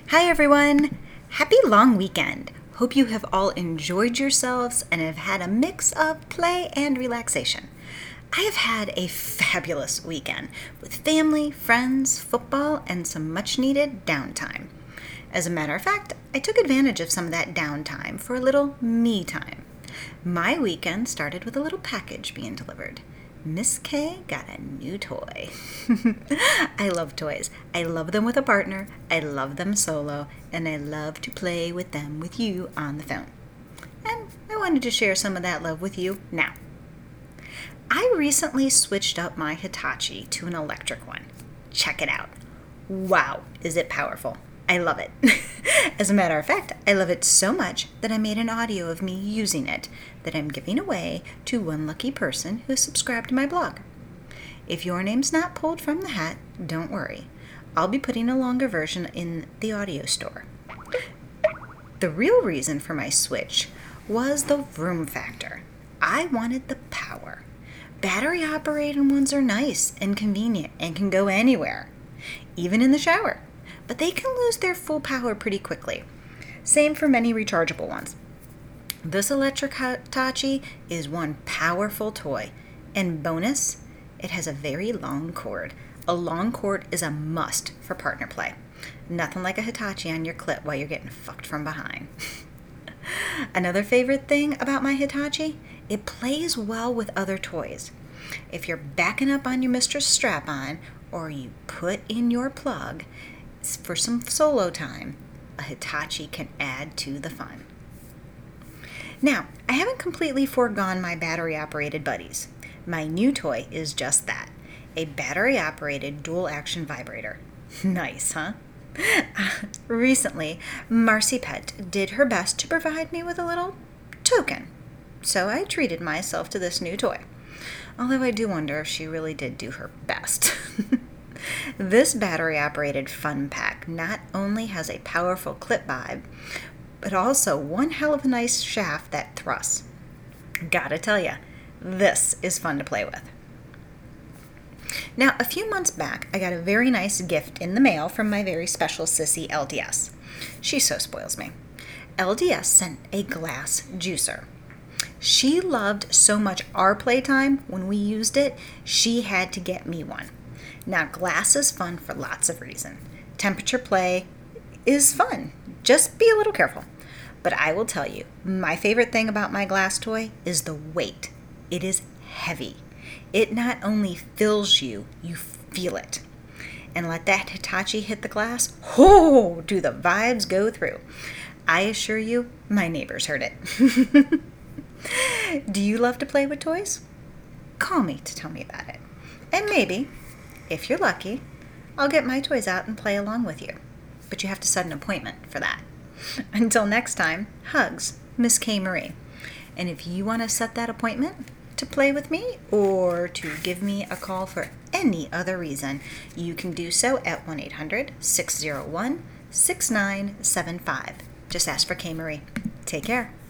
Hi everyone! Happy long weekend! Hope you have all enjoyed yourselves and have had a mix of play and relaxation. I have had a fabulous weekend with family, friends, football, and some much needed downtime. As a matter of fact, I took advantage of some of that downtime for a little me time. My weekend started with a little package being delivered. Miss K got a new toy. I love toys. I love them with a partner, I love them solo, and I love to play with them with you on the phone. And I wanted to share some of that love with you now. I recently switched up my Hitachi to an electric one. Check it out. Wow, is it powerful. I love it. As a matter of fact, I love it so much that I made an audio of me using it that I'm giving away to one lucky person who subscribed to my blog. If your name's not pulled from the hat, don't worry. I'll be putting a longer version in the audio store. The real reason for my switch was the room factor. I wanted the power. Battery-operated ones are nice and convenient and can go anywhere, even in the shower. But they can lose their full power pretty quickly. Same for many rechargeable ones. This electric Hitachi is one powerful toy. And bonus, it has a very long cord. A long cord is a must for partner play. Nothing like a Hitachi on your clit while you're getting fucked from behind. Another favorite thing about my Hitachi, it plays well with other toys. If you're backing up on your mistress strap-on or you put in your plug, for some solo time, a Hitachi can add to the fun. Now, I haven't completely foregone my battery-operated buddies. My new toy is just that, a battery-operated dual-action vibrator. Nice, huh? Recently, Marcy Pet did her best to provide me with a little token, so I treated myself to this new toy. Although I do wonder if she really did do her best. This battery-operated fun pack not only has a powerful clip vibe, but also one hell of a nice shaft that thrusts. Gotta tell ya, this is fun to play with. Now, a few months back, I got a very nice gift in the mail from my very special sissy LDS. She so spoils me. LDS sent a glass juicer. She loved so much our playtime when we used it, she had to get me one. Now, glass is fun for lots of reasons. Temperature play is fun. Just be a little careful. But I will tell you, my favorite thing about my glass toy is the weight. It is heavy. It not only fills you, you feel it. And let that Hitachi hit the glass, oh, do the vibes go through. I assure you, my neighbors heard it. Do you love to play with toys? Call me to tell me about it. And maybe, if you're lucky, I'll get my toys out and play along with you. But you have to set an appointment for that. Until next time, hugs, Miss K. Marie. And if you want to set that appointment to play with me or to give me a call for any other reason, you can do so at 1-800-601-6975. Just ask for K. Marie. Take care.